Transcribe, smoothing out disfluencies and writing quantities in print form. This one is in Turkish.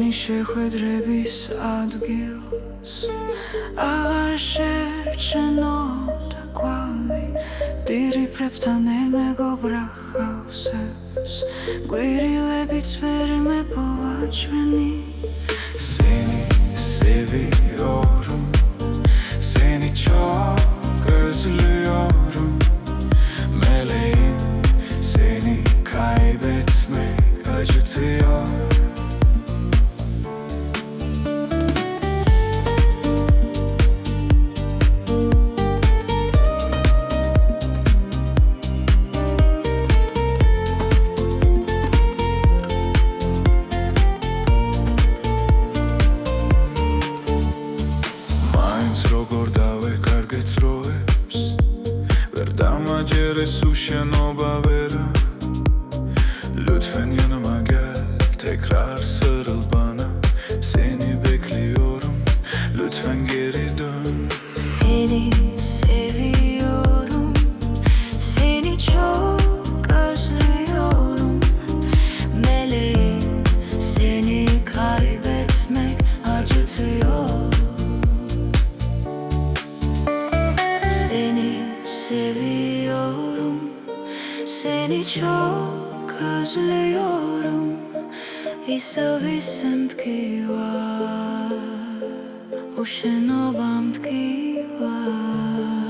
შენი შეხვედრების ადგილს აღარ შერჩენოდა კვალი დირიფრებთან ემეგობრა ხავსებს გვირილებიც ვერ მეპოვა ჩვენი Seni seviyorum, seni çok özlüyorum Meleğim, seni kaybetmek acıtıyor Su şenova vera Lütfen yanıma gel Tekrar sarıl bana Seni bekliyorum Lütfen geri dön Seni seviyorum Seni çok özlüyorum Meleğim Seni kaybetmek acıtıyor Seni seviyorum Seni çok özlüyorum I съвисим ткива Ушенобам ткива